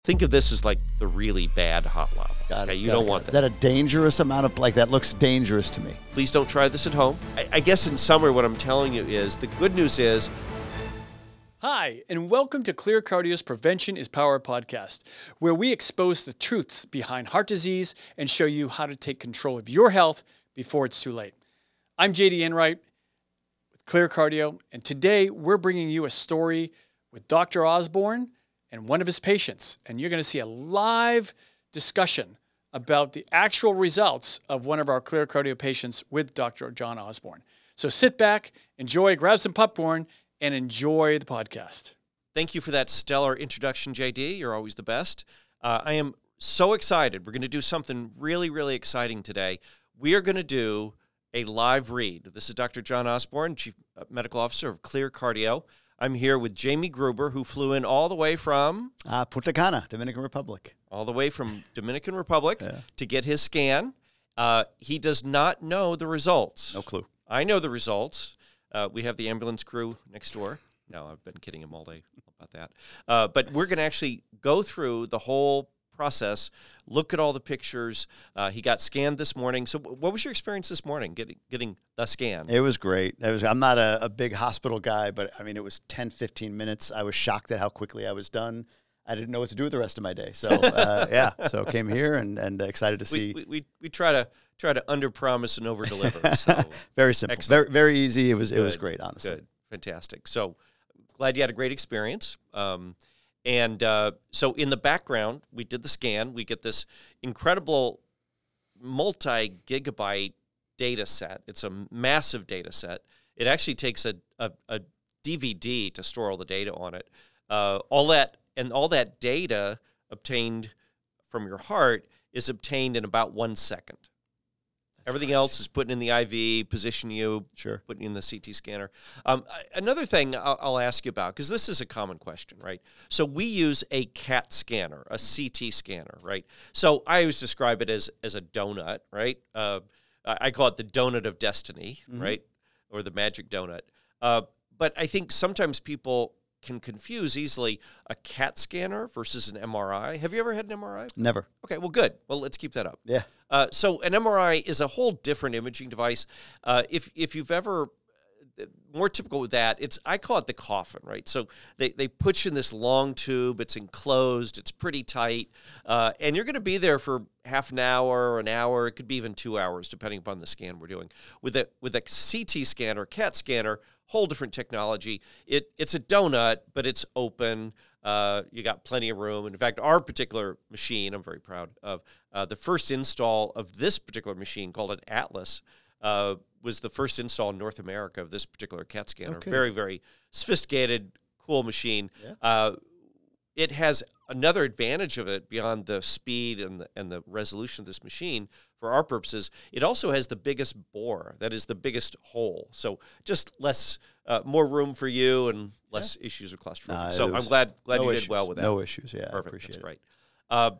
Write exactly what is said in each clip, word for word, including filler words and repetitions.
Think of this as like the really bad hot lava. Got okay, it, you got don't it, want got that. it. Is that a dangerous amount of, like, that looks dangerous to me. Please don't try this at home. I, I guess in summary, what I'm telling you is the good news is. Hi, and welcome to Clear Cardio's Prevention is Power podcast, where we expose the truths behind heart disease and show you how to take control of your health before it's too late. I'm J D Enright with Clear Cardio, and today we're bringing you a story with Doctor Osborne and one of his patients, and you're going to see a live discussion about the actual results of one of our Clear Cardio patients with Doctor John Osborne. So sit back, enjoy, grab some popcorn, and enjoy the podcast. Thank you for that stellar introduction, J D. You're always the best. Uh, I am so excited. We're going to do something really, really exciting today. We are going to do a live read. This is Doctor John Osborne, Chief Medical Officer of Clear Cardio. I'm here with Jamie Gruber, who flew in all the way from... Uh, Punta Cana, Dominican Republic. All the way from Dominican Republic Yeah. to get his scan. Uh, he does not know the results. No clue. I know the results. Uh, we have the ambulance crew next door. No, I've been kidding him all day about that. Uh, but we're going to actually go through the whole process, look at all the pictures. Uh, he got scanned this morning. So what was your experience this morning getting getting the scan? It was great. It was, I'm not a, a big hospital guy, but, I mean, it was ten, fifteen minutes. I was shocked at how quickly I was done. I didn't know what to do with the rest of my day. So, uh, yeah, so came here and, and excited to see. We, we, we, we try to try to under-promise and over-deliver. So. Very simple. Very, very easy. It was, Good. it was great, honestly. Good. Fantastic. So glad you had a great experience. Um, and uh, so in the background, we did the scan. We get this incredible multi-gigabyte data set. It's a massive data set. It actually takes a, a, a D V D to store all the data on it. Uh, all that and all that data obtained from your heart is obtained in about one second. That's Everything crazy. Else is putting in the I V, position you, sure, putting in the C T scanner. Um, another thing I'll, I'll ask you about, because this is a common question, right? So we use a CAT scanner, a C T scanner, right? So I always describe it as as a donut, right? Uh, I call it the donut of destiny, mm-hmm. right? Or the magic donut. Uh, but I think sometimes people can confuse easily a CAT scanner versus an M R I. Have you ever had an M R I? Never. Okay, well, good. Well, let's keep that up. Yeah. Uh, so an M R I is a whole different imaging device. Uh, if if you've ever, more typical with that, it's I call it the coffin, right? So they, they put you in this long tube. It's enclosed. It's pretty tight. Uh, and you're going to be there for half an hour, an hour. It could be even two hours, depending upon the scan we're doing. With a, with a C T scanner, CAT scanner, whole different technology. It It's a donut, but it's open. Uh, you got plenty of room. In fact, our particular machine, I'm very proud of, uh, the first install of this particular machine called an Atlas uh, was the first install in North America of this particular CAT scanner. Okay. Very, very sophisticated, cool machine. Yeah. Uh, it has another advantage of it beyond the speed and the, and the resolution of this machine. For our purposes, it also has the biggest bore. That is the biggest hole. So just less, uh, more room for you and less yeah. issues with claustrophobia. Nah, so was, I'm glad glad no you issues. did well with that. No issues. Yeah, Perfect. I appreciate That's it. great. Uh,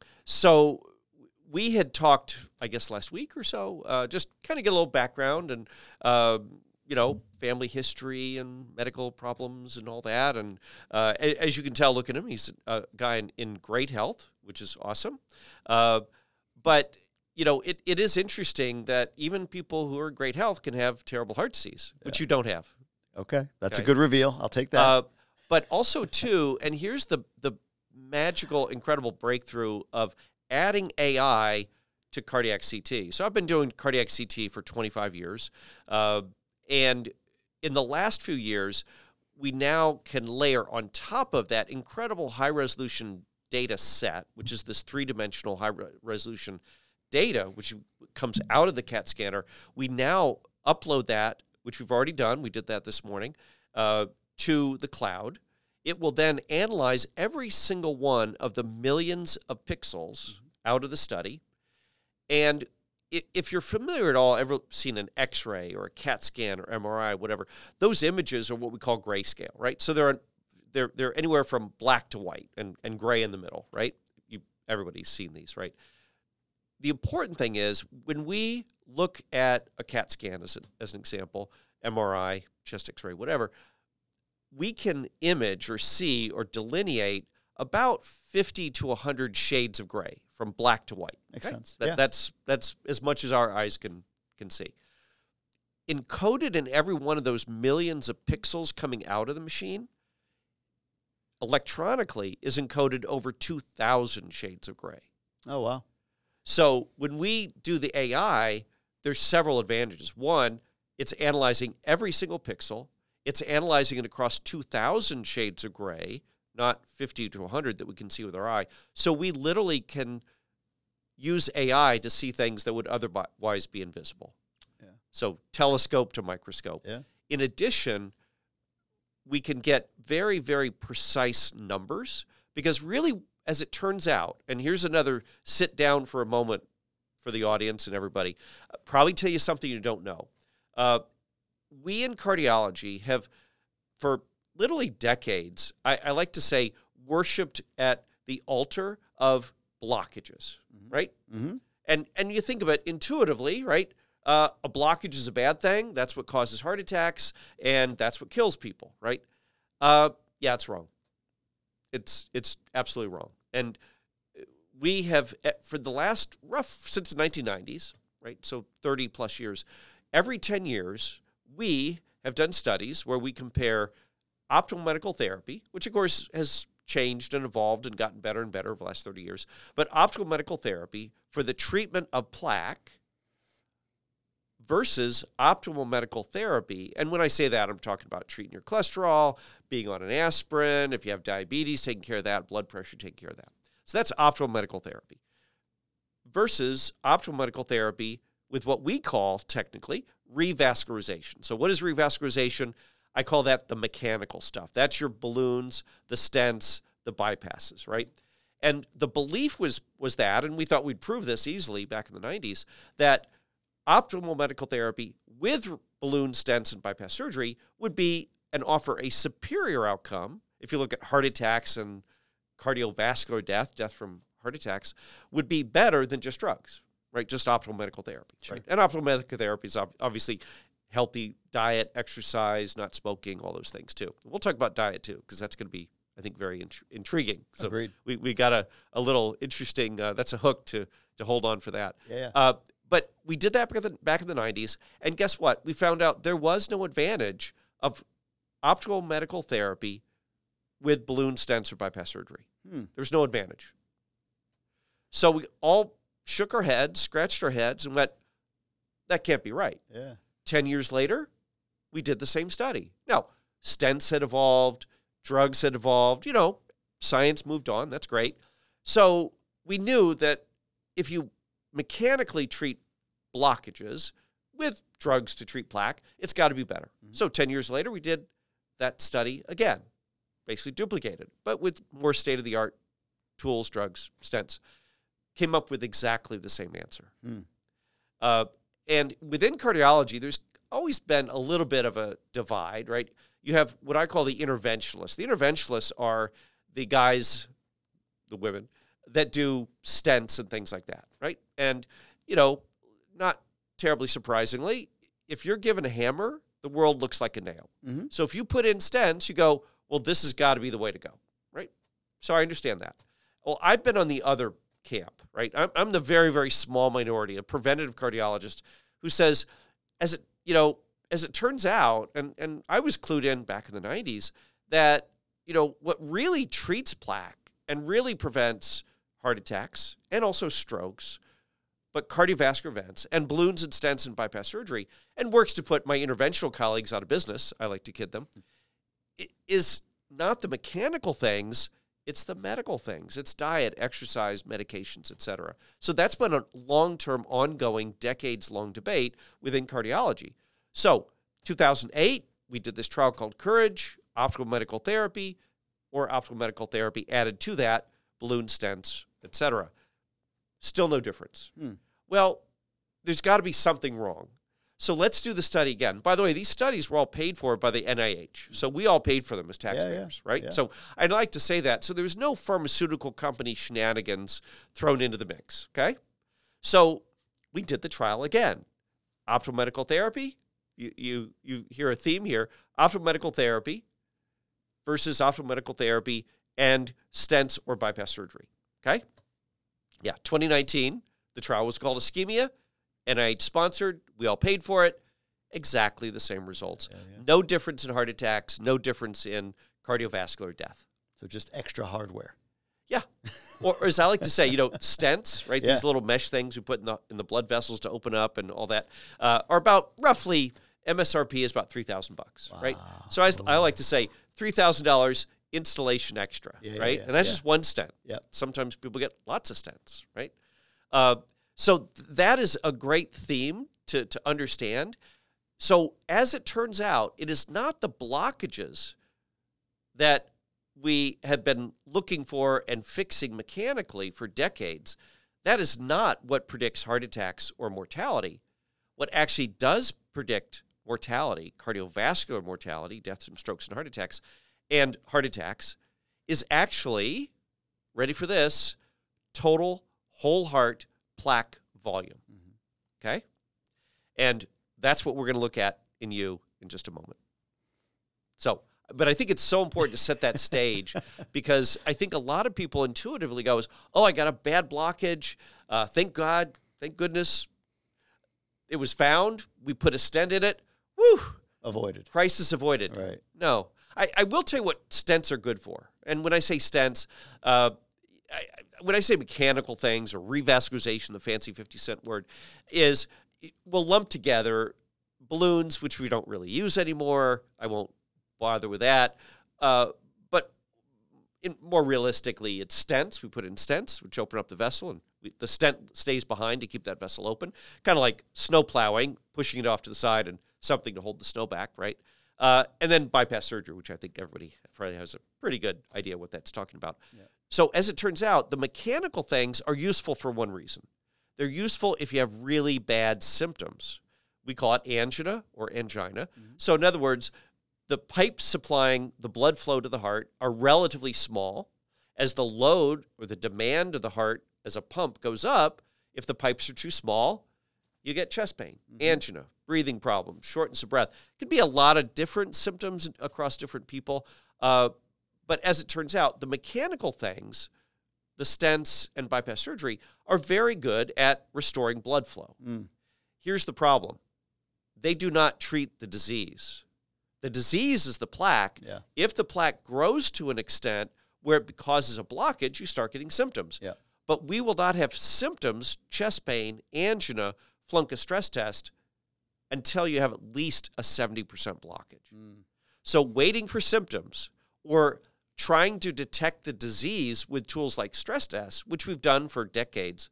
so we had talked, I guess, last week or so, uh, just kind of get a little background and, uh, you know, family history and medical problems and all that. And uh, as you can tell, look at him. He's a guy in, in great health, which is awesome. Uh, but, you know, it, it is interesting that even people who are in great health can have terrible heart disease, which yeah. you don't have. Okay. That's okay. a good reveal. I'll take that. Uh, but also, too, and here's the the magical, incredible breakthrough of adding A I to cardiac C T. So I've been doing cardiac C T for twenty-five years. Uh, and in the last few years, we now can layer on top of that incredible high-resolution data set, which is this three-dimensional high-resolution data, which comes out of the CAT scanner. We now upload that, which we've already done. We did that this morning, uh, to the cloud. It will then analyze every single one of the millions of pixels mm-hmm. out of the study. And if you're familiar at all, ever seen an X-ray or a CAT scan or M R I, whatever, those images are what we call grayscale, right? So they're they're they're anywhere from black to white and, and gray in the middle, right? You everybody's seen these, right? The important thing is when we look at a CAT scan as, a, as an example, M R I, chest X-ray, whatever, we can image or see or delineate about fifty to one hundred shades of gray from black to white. Makes okay? sense. That, Yeah. That's that's as much as our eyes can can see. Encoded in every one of those millions of pixels coming out of the machine, electronically is encoded over two thousand shades of gray. Oh, wow. So when we do the A I, there's several advantages. One, it's analyzing every single pixel. It's analyzing it across two thousand shades of gray, not fifty to one hundred that we can see with our eye. So we literally can use A I to see things that would otherwise be invisible. Yeah. So telescope to microscope. Yeah. In addition, we can get very, very precise numbers because really, as it turns out, and here's another sit down for a moment for the audience and everybody, uh, probably tell you something you don't know. Uh, we in cardiology have, for literally decades, I, I like to say, worshipped at the altar of blockages, mm-hmm. right? Mm-hmm. And and you think of it intuitively, right? Uh, a blockage is a bad thing. That's what causes heart attacks, and that's what kills people, right? Uh, yeah, it's wrong. It's it's absolutely wrong. And we have, for the last rough, since the nineteen nineties, right, so thirty plus years, every ten years, we have done studies where we compare optimal medical therapy, which of course has changed and evolved and gotten better and better over the last thirty years, but optimal medical therapy for the treatment of plaque versus optimal medical therapy. And when I say that, I'm talking about treating your cholesterol, being on an aspirin, if you have diabetes, taking care of that, blood pressure, taking care of that. So that's optimal medical therapy versus optimal medical therapy with what we call technically revascularization. So what is revascularization? I call that the mechanical stuff. That's your balloons, the stents, the bypasses, right? And the belief was was that, and we thought we'd prove this easily back in the nineties, that optimal medical therapy with balloon stents and bypass surgery would be and offer a superior outcome. If you look at heart attacks and cardiovascular death, death from heart attacks, would be better than just drugs, right? Just optimal medical therapy, Sure. right? And optimal medical therapy is obviously healthy diet, exercise, not smoking, all those things too. We'll talk about diet too, because that's going to be, I think, very int- intriguing. So Agreed. we we got a, a little interesting, uh, that's a hook to to hold on for that. Yeah, yeah. Uh, but we did that back in, the, back in the nineties, and guess what? We found out there was no advantage of optimal medical therapy with balloon stents or bypass surgery. Hmm. There was no advantage. So we all shook our heads, scratched our heads, and went, that can't be right. Yeah. Ten years later, we did the same study. Now, stents had evolved, drugs had evolved, you know, science moved on. That's great. So we knew that if you mechanically treat blockages with drugs to treat plaque, it's got to be better. Mm-hmm. So ten years later, we did that study again, basically duplicated, but with more state-of-the-art tools, drugs, stents. Came up with exactly the same answer. Mm. Uh, and within cardiology, there's always been a little bit of a divide, right? You have what I call the interventionalists. The interventionalists are the guys, the women, that do stents and things like that, right? And, you know, not terribly surprisingly, if you're given a hammer, the world looks like a nail. Mm-hmm. So if you put in stents, you go, well, this has got to be the way to go, right? So I understand that. Well, I've been on the other camp, right? I'm, I'm the very, very small minority, a preventative cardiologist who says, as it, you know, as it turns out, and, and I was clued in back in the nineties, that, you know, what really treats plaque and really prevents heart attacks and also strokes, but cardiovascular events and balloons and stents and bypass surgery, and works to put my interventional colleagues out of business, I like to kid them, is not the mechanical things, it's the medical things. It's diet, exercise, medications, et cetera. So that's been a long-term, ongoing, decades-long debate within cardiology. So two thousand eight, we did this trial called Courage, optimal medical therapy, or optimal medical therapy added to that, balloon stents, et cetera. Still no difference. Hmm. Well, there's got to be something wrong. So let's do the study again. By the way, these studies were all paid for by the N I H. So we all paid for them as taxpayers, yeah, right? yeah. So I'd like to say that. So there's no pharmaceutical company shenanigans thrown into the mix, okay? So we did the trial again. Optimal medical therapy, you, you, you hear a theme here, optimal medical therapy versus optimal medical therapy and stents or bypass surgery. Okay? Yeah, twenty nineteen, the trial was called Ischemia, N I H sponsored, we all paid for it. Exactly the same results. Yeah, yeah. No difference in heart attacks, no difference in cardiovascular death. So just extra hardware. Yeah. Or, or as I like to say, you know, stents, right? Yeah. These little mesh things we put in the in the blood vessels to open up and all that uh, are about roughly, M S R P is about three thousand bucks, wow. right? So I, I like to say three thousand dollars installation extra, yeah, right? Yeah, and that's yeah. just one stent. Yep. Sometimes people get lots of stents, right? Uh, so that is a great theme to, to understand. So as it turns out, it is not the blockages that we have been looking for and fixing mechanically for decades. That is not what predicts heart attacks or mortality. What actually does predict mortality, cardiovascular mortality, deaths from strokes and heart attacks, and heart attacks, is actually, ready for this, total whole heart plaque volume. Mm-hmm. Okay? And that's what we're going to look at in you in just a moment. So, but I think it's so important to set that stage because I think a lot of people intuitively goes, oh, I got a bad blockage. Uh, thank God, thank goodness it was found. We put a stent in it. Woo! Avoided. Crisis avoided. Right. No. I, I will tell you what stents are good for. And when I say stents, uh, I, when I say mechanical things or revascularization, the fancy fifty cent word, is we'll lump together balloons, which we don't really use anymore. I won't bother with that. Uh, but in, more realistically, it's stents. We put in stents, which open up the vessel, and we, the stent stays behind to keep that vessel open. Kind of like snow plowing, pushing it off to the side and something to hold the snow back, right? Uh, and then bypass surgery, which I think everybody probably has a pretty good idea what that's talking about. Yeah. So as it turns out, the mechanical things are useful for one reason. They're useful if you have really bad symptoms. We call it angina or angina. Mm-hmm. So in other words, the pipes supplying the blood flow to the heart are relatively small. As the load or the demand of the heart as a pump goes up, if the pipes are too small, you get chest pain, mm-hmm. angina, breathing problems, shortness of breath. It could be a lot of different symptoms across different people. Uh, but as it turns out, the mechanical things, the stents and bypass surgery, are very good at restoring blood flow. Mm. Here's the problem. They do not treat the disease. The disease is the plaque. Yeah. If the plaque grows to an extent where it causes a blockage, you start getting symptoms. Yeah. But we will not have symptoms, chest pain, angina, flunk a stress test, until you have at least a seventy percent blockage. Mm. So waiting for symptoms or trying to detect the disease with tools like stress tests, which we've done for decades,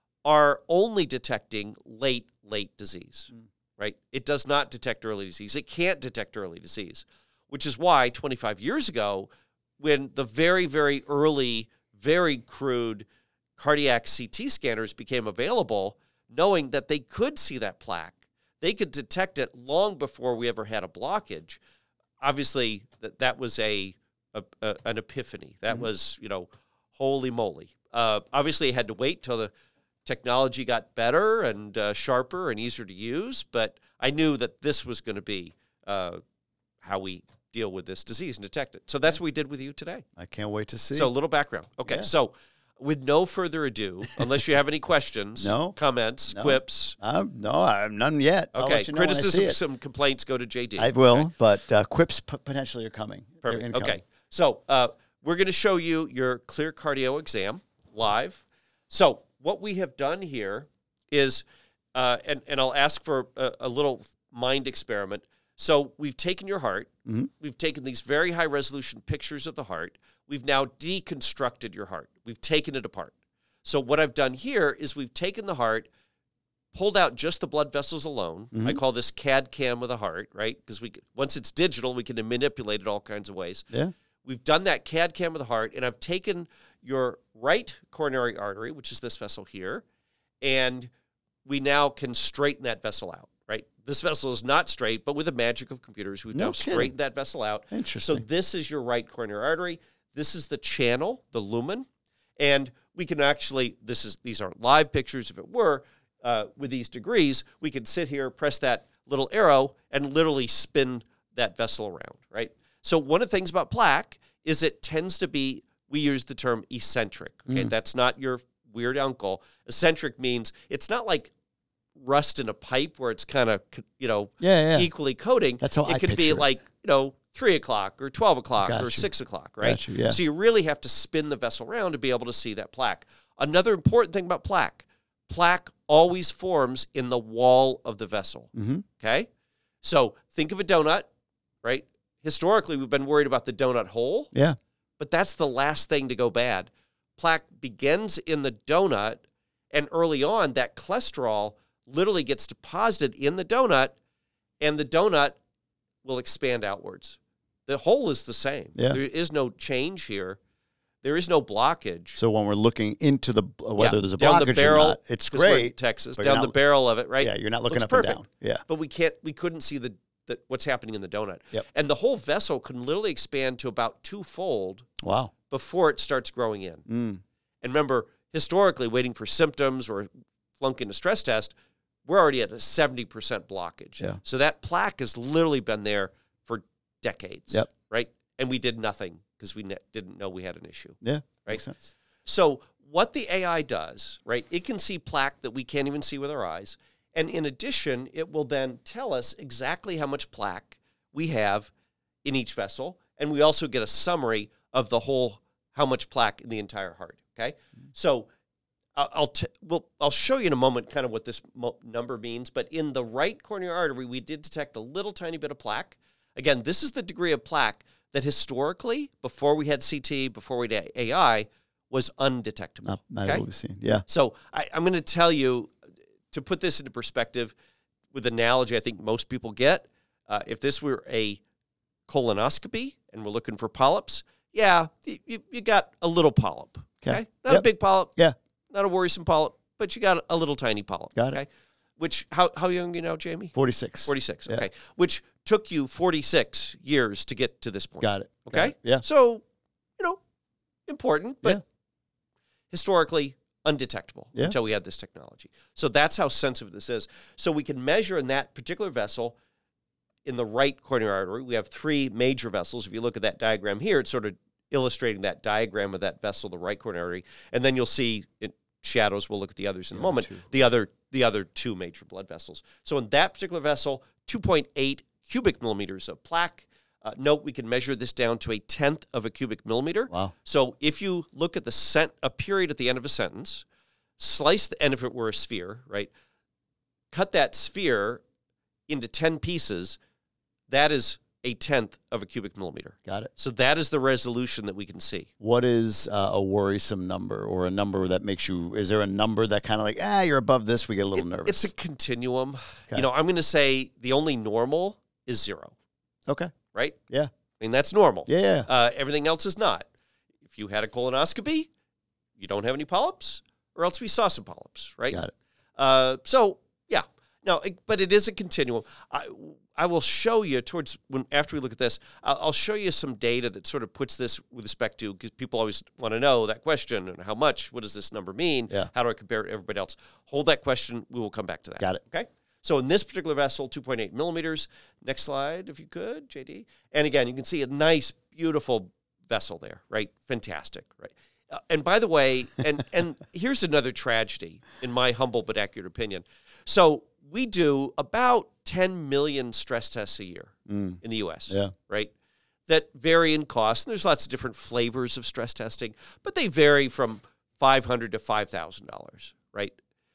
are only detecting late, late disease, mm. right? It does not detect early disease. It can't detect early disease, which is why twenty-five years ago, when the very, very early, very crude cardiac C T scanners became available, knowing that they could see that plaque, they could detect it long before we ever had a blockage. Obviously, that that was a, a, a an epiphany. That mm-hmm. was, you know, holy moly. Uh, obviously, it had to wait till the technology got better and uh, sharper and easier to use, but I knew that this was going to be uh, how we deal with this disease and detect it. So that's what we did with you today. I can't wait to see. So a little background. Okay, yeah. So with no further ado, unless you have any questions, no, comments, no. quips. Um, no, I'm none yet. Okay, I'll let you know criticism, some complaints, go to J D. I will, okay? but uh, quips p- potentially are coming. Perfect. Okay, so uh, we're going to show you your Clear Cardio exam live. So what we have done here is, uh, and, and I'll ask for a, a little mind experiment. So we've taken your heart. Mm-hmm. We've taken these very high-resolution pictures of the heart. We've now deconstructed your heart. We've taken it apart. So what I've done here is we've taken the heart, pulled out just the blood vessels alone. Mm-hmm. I call this C A D C A M of the heart, right? Because we once it's digital, we can manipulate it all kinds of ways. Yeah. We've done that C A D C A M of the heart, and I've taken your right coronary artery, which is this vessel here, and we now can straighten that vessel out, right? This vessel is not straight, but with the magic of computers, we've no now kidding. straightened that vessel out. Interesting. So this is your right coronary artery. This is the channel, the lumen, and we can actually, this is these aren't live pictures. If it were, uh, with these degrees, we could sit here, press that little arrow, and literally spin that vessel around, right? So one of the things about plaque is it tends to be, we use the term eccentric. Okay, mm. That's not your weird uncle. Eccentric means it's not like rust in a pipe where it's kind of, you know, yeah, yeah. equally coating. That's how it I could be picture like, you know, three o'clock or twelve o'clock Got or you. six o'clock, right? Got you, yeah. So you really have to spin the vessel around to be able to see that plaque. Another important thing about plaque, plaque always forms in the wall of the vessel, mm-hmm. okay? So think of a donut, right? Historically, we've been worried about the donut hole. Yeah. But that's the last thing to go bad. Plaque begins in the donut, and early on, that cholesterol literally gets deposited in the donut, and the donut will expand outwards. The hole is the same. Yeah. There is no change here. There is no blockage. So when we're looking into the whether Yeah, there's a down blockage the barrel, or not, it's 'cause we're in great. Texas, but down you're the not- barrel of it, right? Yeah, you're not looking Looks up perfect. and down. Yeah. But we can't. We couldn't see the, the what's happening in the donut. Yep. And the whole vessel can literally expand to about twofold Wow. before it starts growing in. Mm. And remember, historically, waiting for symptoms or flunking a stress test, we're already at a seventy percent blockage. Yeah. So that plaque has literally been there for decades. Yep. Right? And we did nothing because we ne- didn't know we had an issue. Yeah. Right? Makes sense. So what the A I does, right, it can see plaque that we can't even see with our eyes. And in addition, it will then tell us exactly how much plaque we have in each vessel. And we also get a summary of the whole, how much plaque in the entire heart, okay? So I'll, I'll, t- well, I'll show you in a moment kind of what this mo- number means. But in the right coronary artery, we did detect a little tiny bit of plaque. Again, this is the degree of plaque that historically, before we had C T, before we had A I, was undetectable. Not, not okay? able to see. Yeah. So I, I'm going to tell you, to put this into perspective with an analogy I think most people get, uh, if this were a colonoscopy and we're looking for polyps, yeah, you, you got a little polyp, okay? Okay. Not Yep. a big polyp, Yeah. not a worrisome polyp, but you got a little tiny polyp. Got it. okay? Which, how, how young are you now, Jamie? forty-six. forty-six, Yeah. okay. Which took you forty-six years to get to this point. Got it. Got Okay? it. Yeah. So, you know, important, but Yeah. historically undetectable Yeah. until we had this technology. So that's how sensitive this is. So we can measure in that particular vessel, in the right coronary artery, we have three major vessels. If you look at that diagram here, it's sort of illustrating that diagram of that vessel, the right coronary artery. And then you'll see in shadows, we'll look at the others in a moment, two. the other the other two major blood vessels. So in that particular vessel, two point eight cubic millimeters of plaque. Uh, note we can measure this down to a tenth of a cubic millimeter. Wow. So if you look at the sent a period at the end of a sentence, slice the end if it were a sphere, right? Cut that sphere into ten pieces. That is a tenth of a cubic millimeter. Got it. So that is the resolution that we can see. What is uh, a worrisome number or a number that makes you, is there a number that kind of like, ah, you're above this, we get a little It- nervous? It's a continuum. Okay. You know, I'm going to say the only normal is zero, Okay. right? Yeah. I mean, that's normal. Yeah, yeah. Uh, everything else is not. If you had a colonoscopy, you don't have any polyps, or else we saw some polyps, right? Got it. Uh, so, yeah. No, it, but it is a continuum. I, I will show you towards, when after we look at this, I'll, I'll show you some data that sort of puts this with respect to, because people always want to know that question, and how much, what does this number mean? Yeah. How do I compare it to everybody else? Hold that question. We will come back to that. Got it. Okay? So in this particular vessel, two point eight millimeters. Next slide, if you could, J D. And again, you can see a nice, beautiful vessel there, right? Fantastic, right? Uh, and by the way, and and here's another tragedy, in my humble but accurate opinion. So we do about ten million stress tests a year Mm. in the U S, Yeah. right? That vary in cost. And there's lots of different flavors of stress testing, but they vary from five hundred dollars to five thousand dollars, right?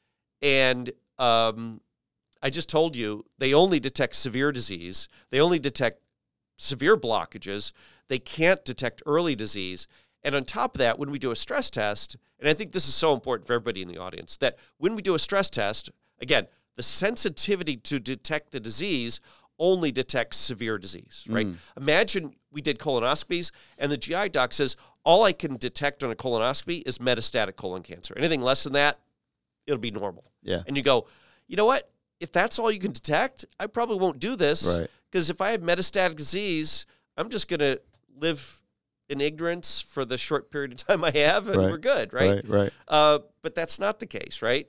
And um, I just told you, they only detect severe disease. They only detect severe blockages. They can't detect early disease. And on top of that, when we do a stress test, and I think this is so important for everybody in the audience, that when we do a stress test, again, the sensitivity to detect the disease only detects severe disease, right? Mm. Imagine we did colonoscopies and the G I doc says, all I can detect on a colonoscopy is metastatic colon cancer. Anything less than that, it'll be normal. Yeah. And you go, you know what? If that's all you can detect, I probably won't do this. Right. Because if I have metastatic disease, I'm just going to live in ignorance for the short period of time I have, and Right. we're good, right? Right, right. Uh, but that's not the case, right?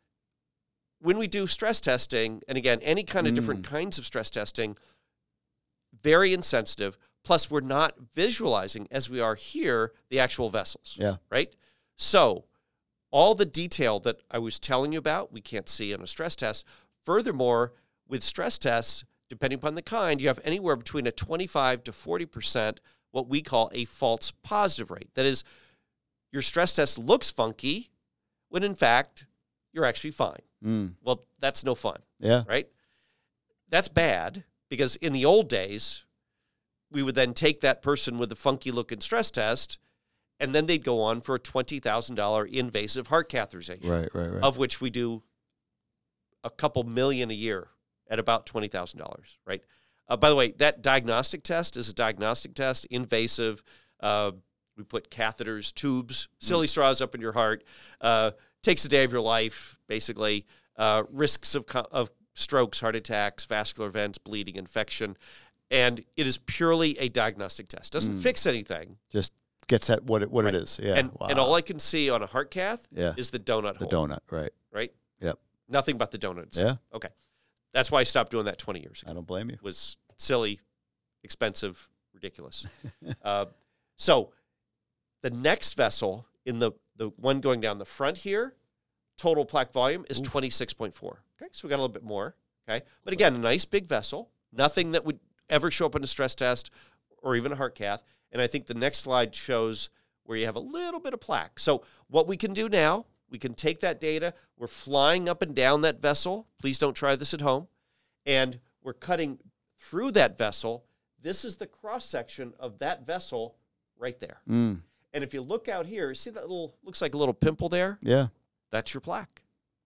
When we do stress testing, and again, any kind of different Mm. kinds of stress testing, very insensitive, Plus, we're not visualizing, as we are here, the actual vessels. Yeah. Right? So all the detail that I was telling you about, we can't see on a stress test. Furthermore, with stress tests, depending upon the kind, you have anywhere between a twenty-five to forty percent what we call a false positive rate. That is, your stress test looks funky when, in fact, you're actually fine. Mm. Well, that's no fun, Yeah. right? That's bad because in the old days, we would then take that person with the funky-looking stress test, and then they'd go on for a twenty thousand dollars invasive heart catheterization, Right, right, right. of which we do a couple million a year at about twenty thousand dollars, right? Uh, by the way, that diagnostic test is a diagnostic test, invasive. Uh, we put catheters, tubes, silly straws up in your heart. Uh, takes a day of your life, basically. Uh, risks of, co- of strokes, heart attacks, vascular events, bleeding, infection. And it is purely a diagnostic test. Doesn't Mm. fix anything. Just gets at what it, what Right. it is. Yeah. And, wow. and all I can see on a heart cath yeah. is the donut the hole. donut, right. Right? Yep. Nothing but the donuts. Yeah. Okay. That's why I stopped doing that twenty years ago. I don't blame you. It was silly, expensive, ridiculous. uh, so the next vessel in the, the one going down the front here, total plaque volume is twenty-six point four. Okay, so we got a little bit more. Okay, but again, a nice big vessel, nothing that would ever show up in a stress test or even a heart cath. And I think the next slide shows where you have a little bit of plaque. So what we can do now, we can take that data, we're flying up and down that vessel. Please don't try this at home. And we're cutting through that vessel. This is the cross-section of that vessel right there. Mm. And if you look out here, see that little, looks like a little pimple there? Yeah. That's your plaque.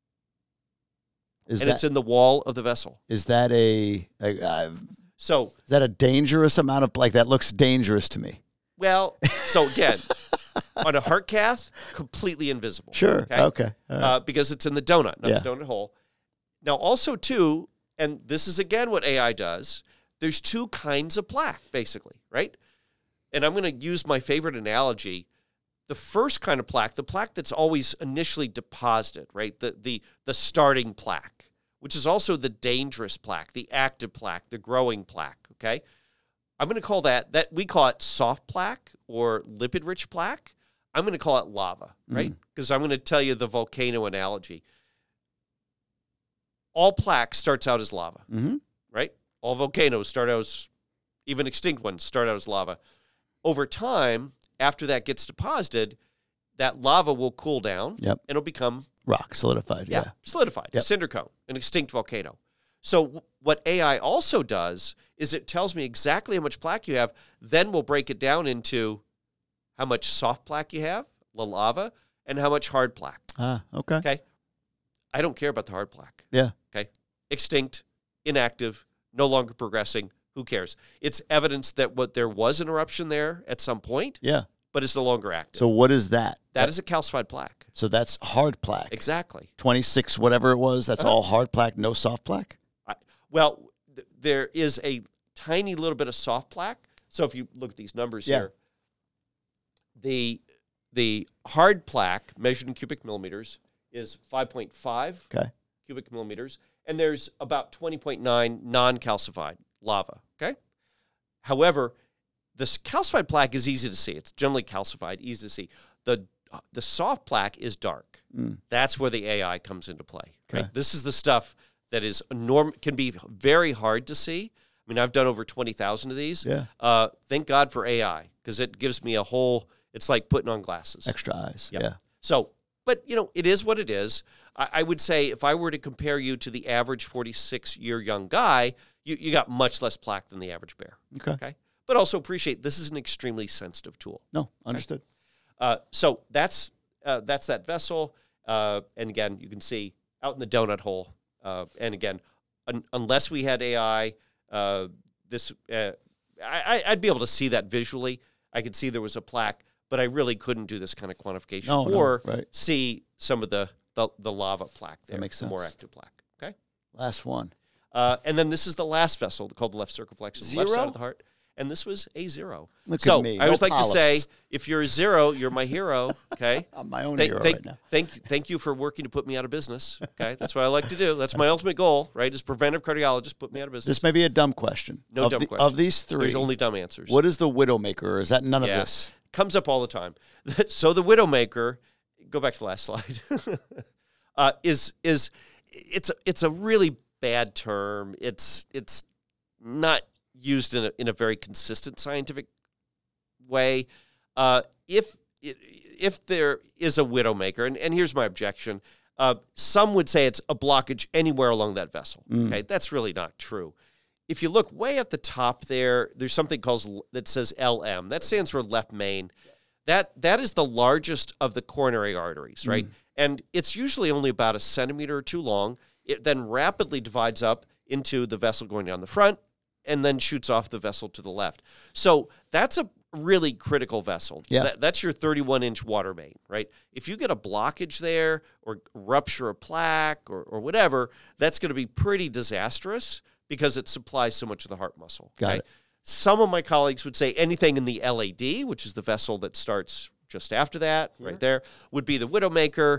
Is and that it's in the wall of the vessel. is that a, a uh, So, is that a dangerous amount of like that looks dangerous to me? well, so again, on a heart cath, completely invisible. Sure. Okay. Okay. All right. Uh, because it's in the donut, not Yeah. the donut hole. Now, also, too, and this is again what A I does, there's two kinds of plaque, basically, right? And I'm going to use my favorite analogy. The first kind of plaque, the plaque that's always initially deposited, right? The, the, the starting plaque, which is also the dangerous plaque, the active plaque, the growing plaque, okay? I'm going to call that, that we call it soft plaque or lipid-rich plaque. I'm going to call it lava, right? Because I'm going to tell you the volcano analogy. All plaque starts out as lava, Mm-hmm. right? All volcanoes start out as, even extinct ones start out as lava. Over time, after that gets deposited, that lava will cool down Yep. and it'll become Rock solidified. yeah, Yeah. solidified, Yep. a cinder cone, an extinct volcano. So w- what A I also does is it tells me exactly how much plaque you have, then we'll break it down into how much soft plaque you have, the lava, and how much hard plaque. Ah. Okay. Okay? I don't care about the hard plaque. Yeah. Okay? Extinct, inactive, no longer progressing. Who cares? It's evidence that what there was an eruption there at some point, Yeah. but it's no longer active. So what is that? that is a calcified plaque. So that's hard plaque. Exactly. twenty-six, whatever it was. That's Uh-huh. all hard plaque, no soft plaque. I, well, th- there is a tiny little bit of soft plaque. So if you look at these numbers Yeah. here, the the hard plaque measured in cubic millimeters is five point five Okay. cubic millimeters, and there's about twenty point nine non-calcified lava, okay? However, this calcified plaque is easy to see. It's generally calcified, easy to see. The the soft plaque is dark. Mm. That's where the A I comes into play. Right? Okay. This is the stuff that is norm can be very hard to see. I mean, I've done over twenty thousand of these. Yeah. Uh, thank God for A I because it gives me a whole. It's like putting on glasses. Extra eyes. Yep. Yeah. So, but you know, it is what it is. I, I would say if I were to compare you to the average forty-six year young guy, you, you got much less plaque than the average bear. Okay. Okay. But also appreciate this is an extremely sensitive tool. No, understood. Uh, so that's uh, that's that vessel. Uh, and again, you can see out in the donut hole. Uh, and again, un- unless we had A I, uh, this uh, I, I'd be able to see that visually. I could see there was a plaque, but I really couldn't do this kind of quantification No, no, or right. see some of the, the, the lava plaque there, makes the more sense. active plaque. Okay. Last one. Uh, and then this is the last vessel called the left circumflex on the left side Zero? of the heart. and this was a zero. Look so at me. I always No like to say, polyps. if you're a zero, you're my hero. Okay, I'm my own thank, hero thank, right now. Thank, thank you for working to put me out of business. Okay, that's what I like to do. That's my ultimate goal, right? Is preventive cardiologist put me out of business. This may be a dumb question. No of dumb the, questions. Of these three, There's only dumb answers. what is the Widowmaker? Or is that none of yeah. this? Comes up all the time. So the Widowmaker, go back to the last slide, uh, is is it's a, it's a really bad term. It's it's not used in a, in a very consistent scientific way. Uh, if if there is a Widowmaker, and, and here's my objection, uh, some would say it's a blockage anywhere along that vessel. Mm. Okay, that's really not true. If you look way at the top there, there's something called that says L M. That stands for left main. That that is the largest of the coronary arteries, right? Mm. And it's usually only about a centimeter or two long. It then rapidly divides up into the vessel going down the front and then shoots off the vessel to the left. So that's a really critical vessel. Yeah. That, that's your thirty-one inch water main, right? If you get a blockage there or rupture a plaque or, or whatever, that's going to be pretty disastrous because it supplies so much of the heart muscle. Got okay? it. Some of my colleagues would say anything in the L A D, which is the vessel that starts just after that, Here? right there, would be the Widowmaker.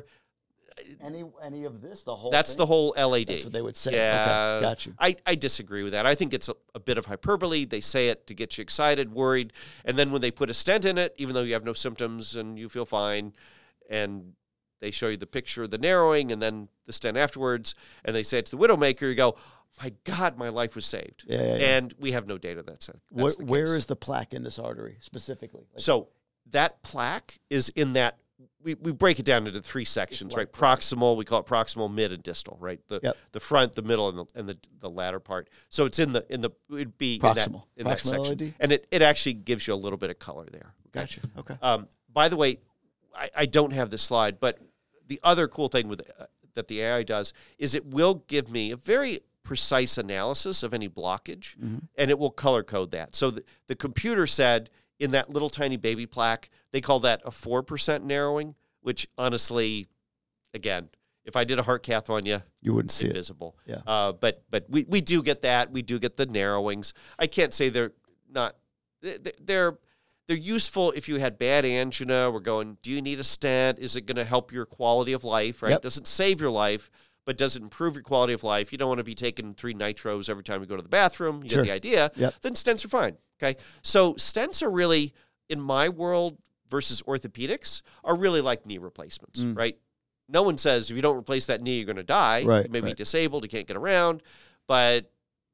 Any any of this, the whole That's thing? the whole L A D. That's what they would say. Yeah. Okay, got you. I, I disagree with that. I think it's a, a bit of hyperbole. They say it to get you excited, worried, and then when they put a stent in it, even though you have no symptoms and you feel fine, and they show you the picture of the narrowing and then the stent afterwards, and they say it's the Widowmaker, you go, my God, my life was saved. Yeah, yeah, yeah. And we have no data that says that's Where, the case. where is the plaque in this artery specifically? Like, So that plaque is in that, we, we break it down into three sections, like right? Proximal, we call it proximal, mid, and distal, right? The Yep. the front, the middle, and the and the, the latter part. So it's in the in the it'd be Proximal. in that, in that Proximal section, L A D? and it, it actually gives you a little bit of color there. Okay? Gotcha. Okay. Um, by the way, I, I don't have this slide, but the other cool thing with uh, that the A I does is it will give me a very precise analysis of any blockage, Mm-hmm. and it will color code that. So the, the computer said in that little tiny baby plaque, they call that a four percent narrowing, which honestly, again, if I did a heart cath on you, You wouldn't see it. invisible. Yeah. Uh, but but we, we do get that. We do get the narrowings. I can't say they're not, they're, they're useful if you had bad angina. We're going, do you need a stent? Is it going to help your quality of life, right? Yep. Doesn't save your life, but does it improve your quality of life? You don't want to be taking three nitros every time you go to the bathroom. You Sure. get the idea. Yep. Then stents are fine, okay? So stents are really, in my world versus orthopedics, are really like knee replacements, Mm. right? No one says if you don't replace that knee, you're going to die. Right, You may be right. disabled, you can't get around, but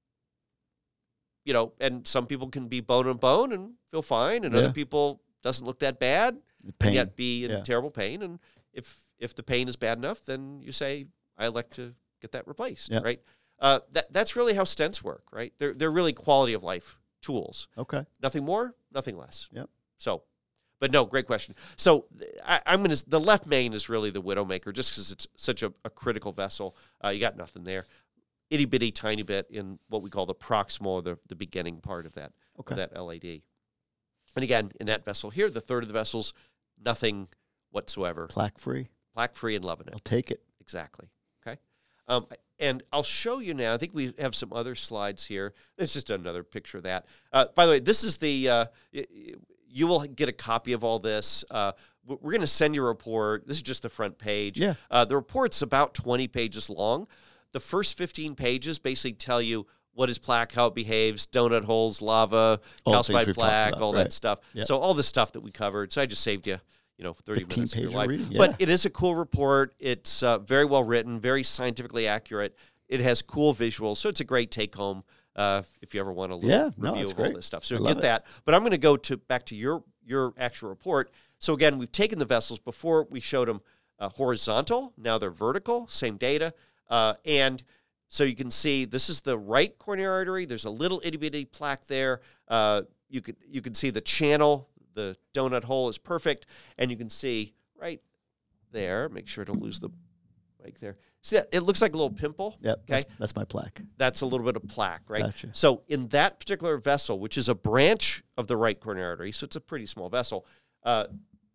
you know, and some people can be bone and bone and feel fine, and Yeah. other people doesn't look that bad, The and pain. yet be in Yeah. terrible pain. And if if the pain is bad enough, then you say, I elect to get that replaced, Yeah. right? Uh, that that's really how stents work, right? They're they're really quality of life tools. Okay. Nothing more, nothing less. Yep. So, but no, great question. So I, I'm going to, the left main is really the Widowmaker just because it's such a, a critical vessel. Uh, you got nothing there. Itty bitty tiny bit in what we call the proximal, or the, the beginning part of that, Okay. of that L A D. And again, in that vessel here, the third of the vessels, nothing whatsoever. Plaque free. Plaque free and loving it. I'll take it. Exactly. Okay. Um, and I'll show you now. I think we have some other slides here. It's just another picture of that. Uh, by the way, this is the, uh, y- y- you will get a copy of all this. Uh, we're going to send you a report. This is just the front page. Yeah. Uh, the report's about twenty pages long. The first fifteen pages basically tell you what is plaque, how it behaves, donut holes, lava, All the things calcified we've talked plaque, about, all right. that stuff. Yeah. So all the stuff that we covered. So I just saved you, you know, thirty fifteen minutes of your page life. reading, yeah. But it is a cool report. It's uh, very well written, very scientifically accurate. It has cool visuals, so it's a great take home uh, if you ever want a little Yeah, no, review it's of all great. this stuff. So I you love get it. that. But I'm going to go to back to your your actual report. So again, we've taken the vessels. Before we showed them uh, horizontal. Now they're vertical. Same data. Uh, and so you can see this is the right coronary artery. There's a little itty bitty plaque there. Uh, you could you can see the channel. The donut hole is perfect, and you can see right there. Make sure to lose the mic there. See that? It looks like a little pimple. Yep. Okay. That's, that's my plaque. That's a little bit of plaque, right? Gotcha. So in that particular vessel, which is a branch of the right coronary artery, so it's a pretty small vessel, uh,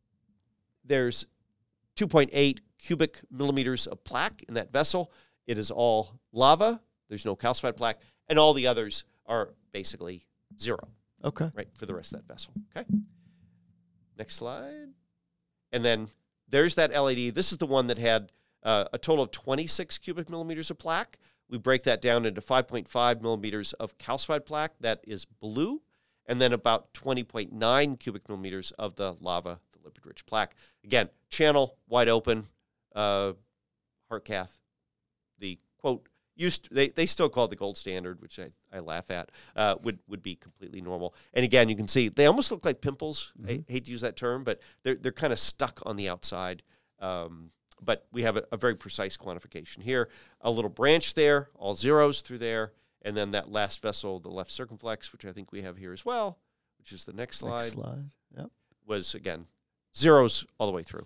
there's two point eight cubic millimeters of plaque in that vessel. It is all lava. There's no calcified plaque, and all the others are basically zero. Okay. right, for the rest of that vessel. Okay. Next slide. And then there's that L A D. This is the one that had uh, a total of twenty-six cubic millimeters of plaque. We break that down into five point five millimeters of calcified plaque. That is blue. And then about twenty point nine cubic millimeters of the lava, the lipid-rich plaque. Again, channel wide open, uh, heart cath. The, quote, used to, they, they still call it the gold standard, which I, I laugh at, uh, would, would be completely normal. And again, you can see they almost look like pimples. Mm-hmm. I hate to use that term, but they're, they're kind of stuck on the outside. Um, but we have a, a very precise quantification here. A little branch there, all zeros through there, and then that last vessel, the left circumflex, which I think we have here as well, which is the next slide, Next slide. Yep. was, again, zeros all the way through.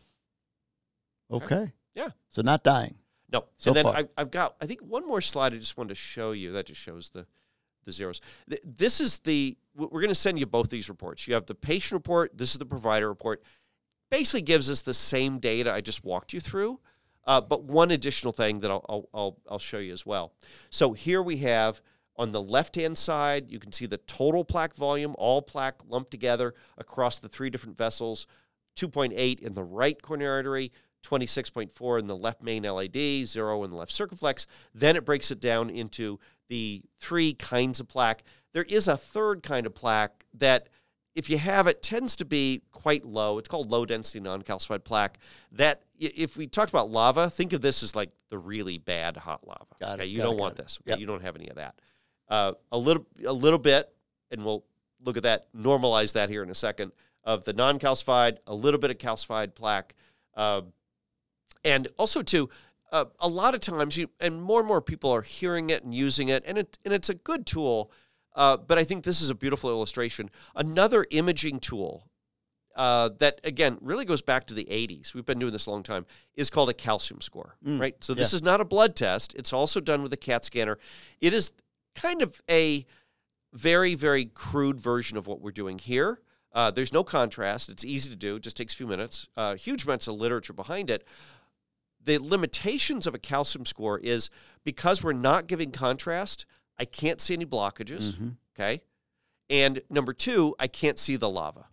Okay. Okay. Yeah. So not dying. No. So and then far. I, I've got, I think, one more slide I just wanted to show you. That just shows the, the zeros. Th- This is the, we're going to send you both these reports. You have the patient report. This is the provider report. Basically gives us the same data I just walked you through, uh, but one additional thing that I'll, I'll, I'll, I'll show you as well. So here we have, on the left-hand side, you can see the total plaque volume, all plaque lumped together across the three different vessels, two point eight in the right coronary artery, twenty-six point four in the left main L A D, zero in the left circumflex. Then it breaks it down into the three kinds of plaque. There is a third kind of plaque that, if you have it, tends to be quite low. It's called low-density non-calcified plaque. That, if we talked about lava, think of this as like the really bad hot lava. Got it, Okay, you got it, don't got want it. this. Okay? Yep. You don't have any of that. Uh, a little, a little bit, and we'll look at that, normalize that here in a second, of the non-calcified, a little bit of calcified plaque. Uh, and also, too, uh, a lot of times, you, and more and more people are hearing it and using it, and, it, and it's a good tool, uh, but I think this is a beautiful illustration. Another imaging tool uh, that, again, really goes back to the eighties, we've been doing this a long time, is called a calcium score, Mm, right? So this yeah. is not a blood test. It's also done with a CAT scanner. It is kind of a very, very crude version of what we're doing here. Uh, there's no contrast. It's easy to do. It just takes a few minutes. Uh, huge amounts of literature behind it. The limitations of a calcium score is because we're not giving contrast, I can't see any blockages, Mm-hmm. okay? And number two, I can't see the lava.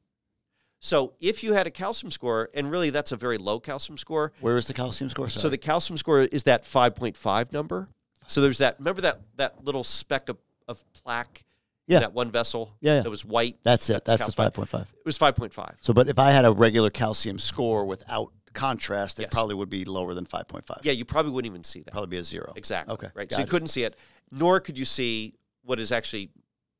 So if you had a calcium score, and really that's a very low calcium score. Where is the calcium score? Sorry. So the calcium score is that five point five number. So there's that, remember that that little speck of, of plaque Yeah. in that one vessel Yeah, yeah. that was white? That's it. That's the calcified. five point five. It was five point five. So, but if I had a regular calcium score without contrast, it Yes. probably would be lower than five point five. Yeah, you probably wouldn't even see that. Probably be a zero. Exactly. Okay. Right. got So you it. couldn't see it, nor could you see what is actually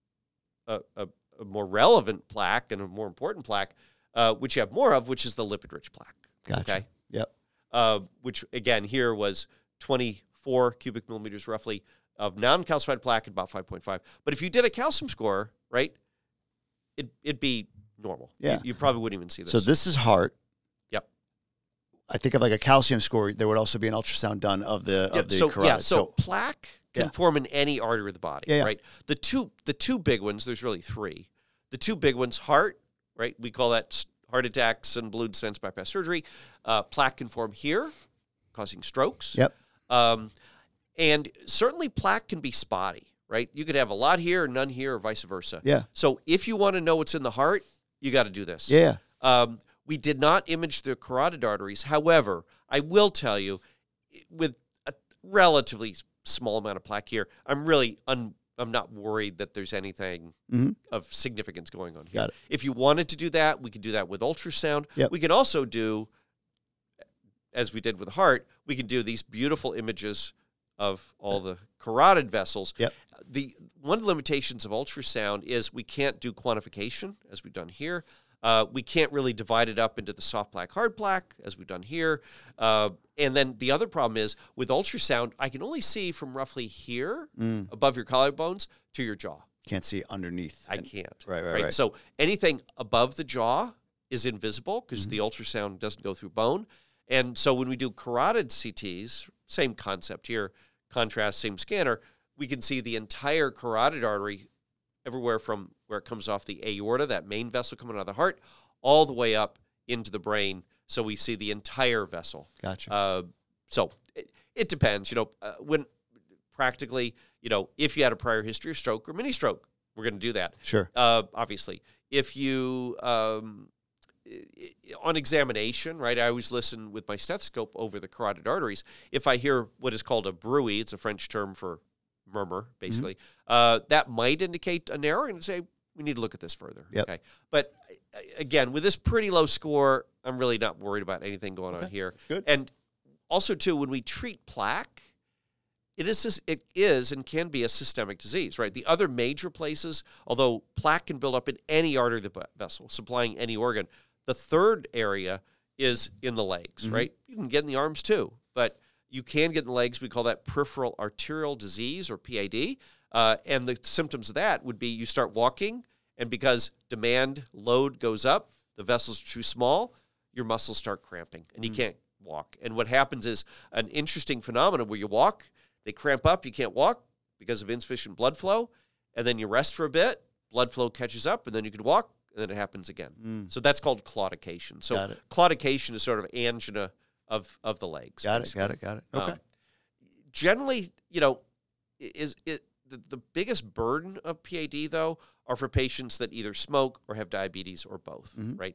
a, a, a more relevant plaque and a more important plaque, uh, which you have more of, which is the lipid-rich plaque. Gotcha. Okay. Yep. Uh, which again here was twenty-four cubic millimeters roughly of non-calcified plaque at about five point five. But if you did a calcium score, right, it, it'd be normal. Yeah. You, you probably wouldn't even see this. So this is heart. Yep. I think of like a calcium score. There would also be an ultrasound done of the Yeah, of the so, carotid. yeah, so, plaque can Yeah. form in any artery of the body, Yeah, yeah. right? The two the two big ones, there's really three. The two big ones, heart, right? We call that s- heart attacks and balloon stents bypass surgery. Uh, plaque can form here, causing strokes. Yep. Um, and certainly plaque can be spotty, right? You could have a lot here and none here or vice versa. Yeah. So if you want to know what's in the heart, you got to do this. Yeah. Um, we did not image the carotid arteries. However, I will tell you, with a relatively small amount of plaque here, I'm really un, I'm not worried that there's anything Mhm. of significance going on here. Got it. If you wanted to do that, we could do that with ultrasound. Yep. We can also do, as we did with the heart, we can do these beautiful images of all the carotid vessels. Yep. The one of the limitations of ultrasound is we can't do quantification, as we've done here. Uh, we can't really divide it up into the soft plaque, hard plaque, as we've done here. Uh, and then the other problem is, with ultrasound, I can only see from roughly here, Mm. above your collarbones, to your jaw. Can't see underneath. I And- can't. Right, right, right. So anything above the jaw is invisible because Mm-hmm. the ultrasound doesn't go through bone. And so when we do carotid C Ts, same concept here, contrast, same scanner, we can see the entire carotid artery everywhere from where it comes off the aorta, that main vessel coming out of the heart, all the way up into the brain. So we see the entire vessel. Gotcha. Uh, so it, it depends, you know, uh, when practically, you know, if you had a prior history of stroke or mini stroke, we're going to do that. Sure. Uh, obviously, if you um, on examination, right? I always listen with my stethoscope over the carotid arteries. If I hear what is called a bruit, it's a French term for murmur, basically. Mm-hmm. Uh, that might indicate a narrowing and say we need to look at this further. Yep. Okay, but again, with this pretty low score, I'm really not worried about anything going okay. on here. Good. And also, too, when we treat plaque, it is it is and can be a systemic disease, right? The other major places, although plaque can build up in any artery of the vessel, supplying any organ, the third area is in the legs, mm-hmm. right? You can get in the arms too, but you can get in the legs. We call that peripheral arterial disease, or P A D. Uh, and the symptoms of that would be you start walking, and because demand load goes up, the vessels are too small, your muscles start cramping, and you mm-hmm. can't walk. And what happens is an interesting phenomenon where you walk, they cramp up, you can't walk because of insufficient blood flow, and then you rest for a bit, blood flow catches up, and then you can walk, and then it happens again. Mm. So that's called claudication. So claudication is sort of angina of, of the legs. Got basically. it, got it, got it. Okay. Um, generally, you know, is it the, the biggest burden of P A D, though, are for patients that either smoke or have diabetes or both, mm-hmm. right?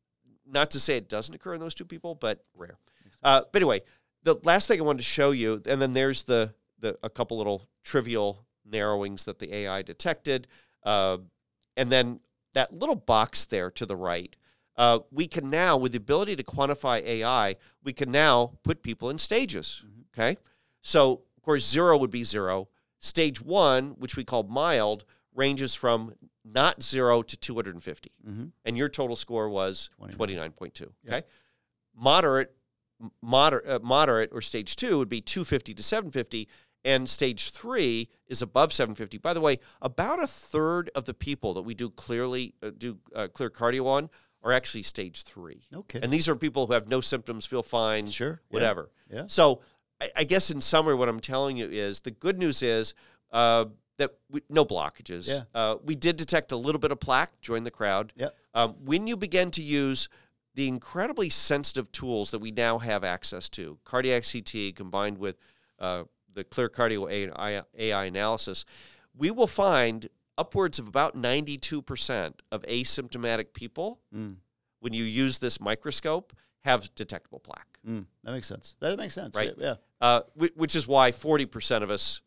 Not to say it doesn't occur in those two people, but rare. Uh, but anyway, the last thing I wanted to show you, and then there's the, the a couple little trivial narrowings that the A I detected, uh, and then that little box there to the right, uh, we can now, with the ability to quantify A I, we can now put people in stages, mm-hmm. okay? So, of course, zero would be zero. Stage one, which we call mild, ranges from not zero to two hundred fifty. Mm-hmm. And your total score was twenty-nine point two, okay? Yep. Moderate, moder- uh, moderate, or stage two would be two fifty to seven fifty, and stage three is above seven fifty. By the way, about a third of the people that we do clearly uh, do uh, clear cardio on are actually stage three. Okay. And these are people who have no symptoms, feel fine, sure, whatever. Yeah. yeah. So I, I guess in summary, what I'm telling you is the good news is uh, that we, no blockages. Yeah. Uh, we did detect a little bit of plaque. Join the crowd. Yeah. Um, when you begin to use the incredibly sensitive tools that we now have access to, cardiac C T combined with uh, the Clear Cardio A I analysis, we will find upwards of about ninety-two percent of asymptomatic people, mm. when you use this microscope, have detectable plaque. Mm. That makes sense. That makes sense. Right? Yeah. Uh, which is why forty percent of us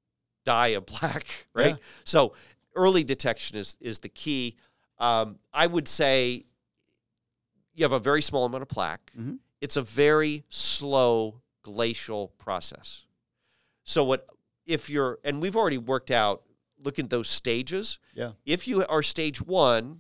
die of plaque, right? Yeah. So early detection is, is the key. Um, I would say you have a very small amount of plaque. Mm-hmm. It's a very slow glacial process. So what if you're, and we've already worked out, look at those stages. Yeah. If you are stage one,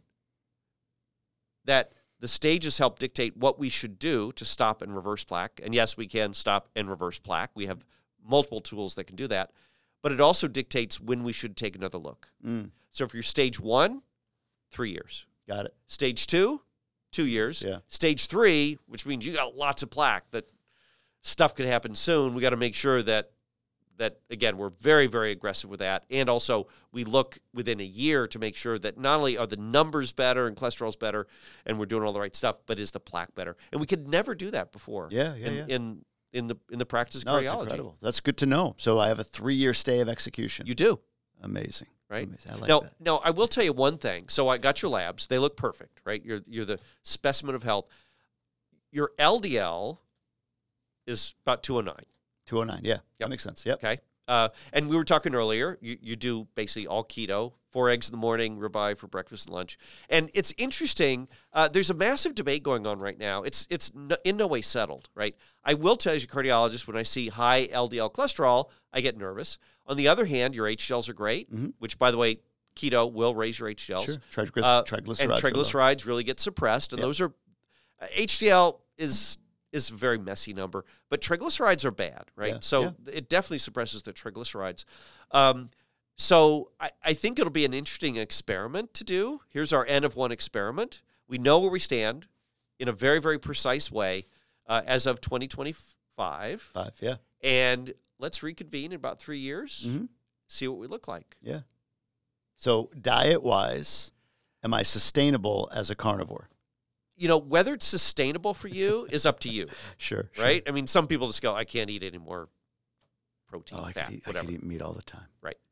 that the stages help dictate what we should do to stop and reverse plaque. And yes, we can stop and reverse plaque. We have multiple tools that can do that. But it also dictates when we should take another look. Mm. So if you're stage one, three years. Got it. Stage two, two years. Yeah. Stage three, which means you got lots of plaque, that stuff could happen soon. We got to make sure that that, again, we're very, very aggressive with that. And also, we look within a year to make sure that not only are the numbers better and cholesterol's better and we're doing all the right stuff, but is the plaque better? And we could never do that before. Yeah, yeah, in, yeah. In, in, the, in the practice of no, cardiology. It's incredible. That's good to know. So I have a three-year stay of execution. You do. Amazing. Right? Amazing. I like now, that. now, I will tell you one thing. So I got your labs. They look perfect, right? You're, you're the specimen of health. Your L D L is about two oh nine. two oh nine, yeah. Yep. That makes sense. Yep. Okay. Uh, and we were talking earlier, you, you do basically all keto, four eggs in the morning, ribeye for breakfast and lunch. And it's interesting, uh, there's a massive debate going on right now. It's it's no, in no way settled, right? I will tell you as a cardiologist, when I see high L D L cholesterol, I get nervous. On the other hand, your H D Ls are great, mm-hmm. which, by the way, keto will raise your H D Ls. Sure. Triglyc- uh, triglycerides. And triglycerides really get suppressed. And yep. those are, uh, H D L is... is a very messy number, but triglycerides are bad, right? Yeah, so yeah. it definitely suppresses the triglycerides. Um, so I, I think it'll be an interesting experiment to do. Here's our N of one experiment. We know where we stand in a very, very precise way uh, as of twenty twenty-five. Five, yeah. And let's reconvene in about three years, mm-hmm. see what we look like. Yeah. So diet-wise, am I sustainable as a carnivore? You know, whether it's sustainable for you is up to you. Sure. Right? Sure. I mean, some people just go, I can't eat any more protein, oh, I fat, could eat, whatever. I could eat meat all the time. Right.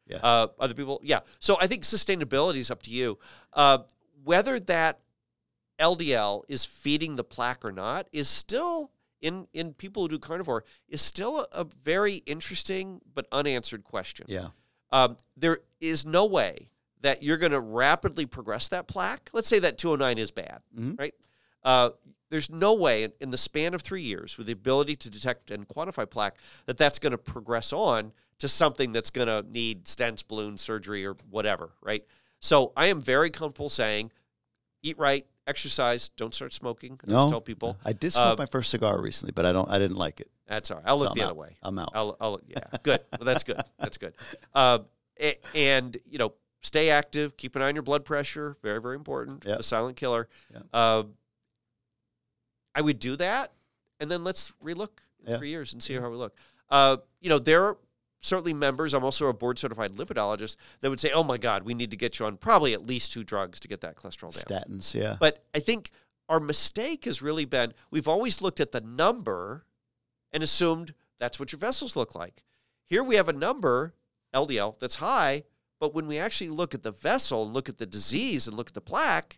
Yeah. Uh, other people, yeah. So I think sustainability is up to you. Uh, whether that L D L is feeding the plaque or not is still, in, in people who do carnivore, is still a, a very interesting but unanswered question. Yeah. Um, there is no way that you're going to rapidly progress that plaque. Let's say that two oh nine is bad, Mhm. right? Uh, there's no way in, in the span of three years with the ability to detect and quantify plaque that that's going to progress on to something that's going to need stents, balloon surgery, or whatever, right? So I am very comfortable saying, eat right, exercise, don't start smoking. I No, always tell people. I did smoke Uh, my first cigar recently, but I don't. I didn't like it. That's all right. I'll So look I'm the out. other way. I'm out. I'll, I'll yeah, good. Well, that's good. That's good. Uh, a- and, you know, stay active. Keep an eye on your blood pressure. Very, very important. Yep. The silent killer. Yep. Uh, I would do that, and then let's relook in Yeah. three years and see how we look. Uh, you know, there are certainly members. I'm also a board-certified lipidologist that would say, oh, my God, we need to get you on probably at least two drugs to get that cholesterol down. Statins, yeah. But I think our mistake has really been we've always looked at the number and assumed that's what your vessels look like. Here we have a number, L D L, that's high, but when we actually look at the vessel and look at the disease and look at the plaque,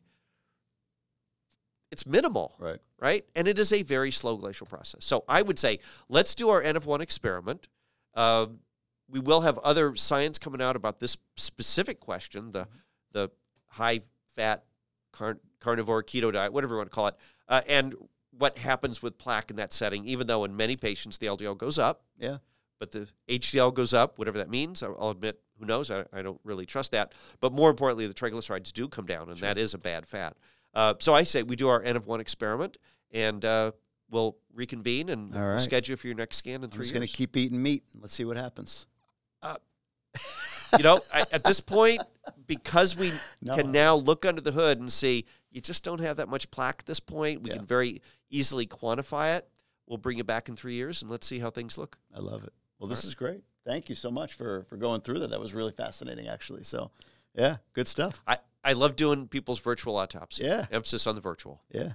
it's minimal, Right. right? And it is a very slow glacial process. So I would say let's do our N of one experiment. Uh, we will have other science coming out about this specific question, the the high-fat car- carnivore keto diet, whatever you want to call it, uh, and what happens with plaque in that setting, even though in many patients the L D L goes up, Yeah. but the H D L goes up, whatever that means. I'll I'll admit, who knows? I, I don't really trust that. But more importantly, the triglycerides do come down, and Sure. that is a bad fat. Uh, so I say we do our N of one experiment, and uh, we'll reconvene and All we'll right. schedule for your next scan in I'm three just years. going to keep eating meat. Let's see what happens. You know, I, at this point, because we No. can now look under the hood and see you just don't have that much plaque at this point, we Yeah. can very easily quantify it. We'll bring you back in three years, and let's see how things look. I love it. Well, this is great. Thank you so much for for going through that. That was really fascinating, actually. So, yeah, good stuff. I, I love doing people's virtual autopsy. Yeah. Emphasis on the virtual. Yeah.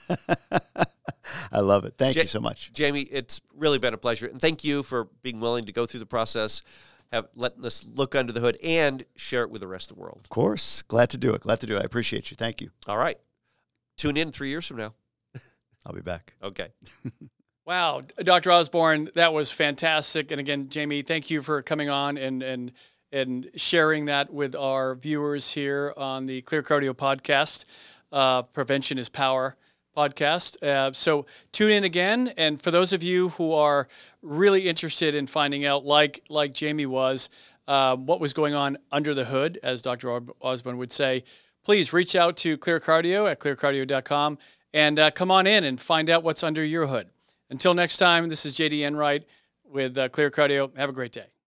I love it. Thank Ja- you so much. Jamie, it's really been a pleasure. And thank you for being willing to go through the process, have letting us look under the hood, and share it with the rest of the world. Of course. Glad to do it. Glad to do it. I appreciate you. Thank you. All right. Tune in three years from now. I'll be back. Okay. Wow, Doctor Osborne, that was fantastic. And again, Jamie, thank you for coming on and and and sharing that with our viewers here on the Clear Cardio podcast, uh, Prevention is Power podcast. Uh, so tune in again. And for those of you who are really interested in finding out, like like Jamie was, uh, what was going on under the hood, as Doctor Osborne would say, please reach out to Clear Cardio at clear cardio dot com and uh, come on in and find out what's under your hood. Until next time, this is J D Enright with uh, Clear Cardio. Have a great day.